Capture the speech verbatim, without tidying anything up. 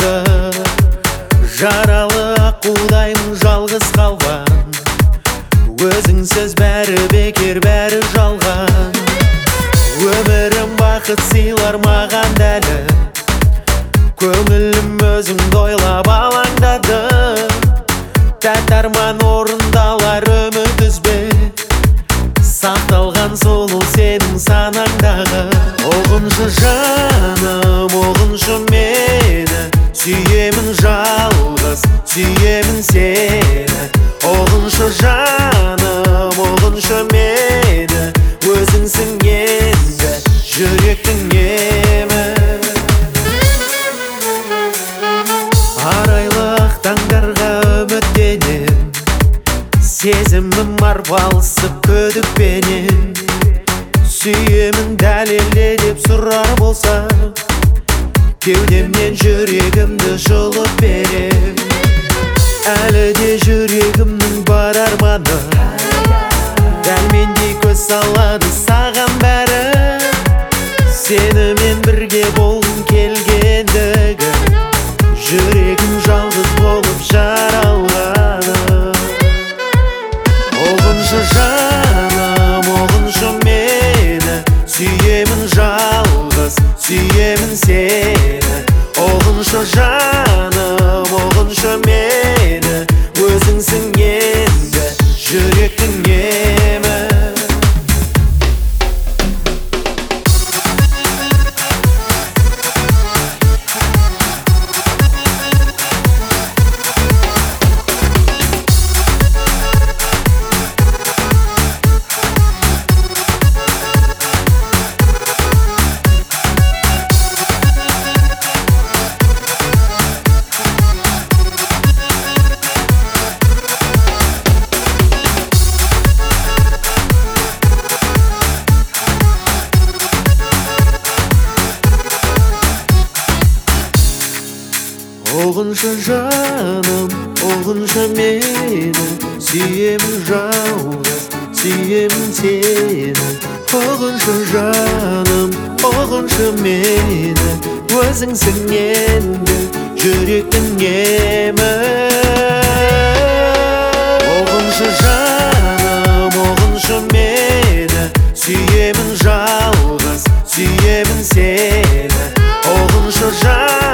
таңдарды. Жаралы аққудаймын жалғыз қалған, өзіңсіз бәрі бекер, бәрі жалған. Өмірім бақыт сыйлар маған дәлі, көңілім өзіңді ойлап алаңдады. Тәтті арман орындалар үміт үзбе, сақталған сұлу сенің санаңдағы. Оғыншы жаным, оғыншы мені, сүйемін жалғыз, сүйемін сені. Оғыншы жаным, оғыншы мені, өзіңсің енді жүректің емі. Арайлық таңдарға үміттенем, сезімім арбалысып күдікпенен. Сүйемін дәлелде деп сұрар болса, кеудемнен жүрегімді жұлып берем. Әлі де жүрегімнің бар арманы, дәл мендей көз салады саған бәрі. Сенімен бірге болғым келгендігі, жүрегім жалғыз болып жаралғаны. Оғыншы жаным, оғыншы мені, сүйемін жалғыз, сүйемін сені. Оғыншы жаным, оғыншы мені, өзіңсің енді жүректің емі. Оғыншы жаным, оғыншы мені, сүйемін жалғыз, сүйемін сені. Оғыншы жаным, оғыншы мені, өзіңсің енді жүректің емі. Оғыншы жаным, оғыншы мені, сүйемін жалғыз, сүйемін сені. Оғыншы жаным,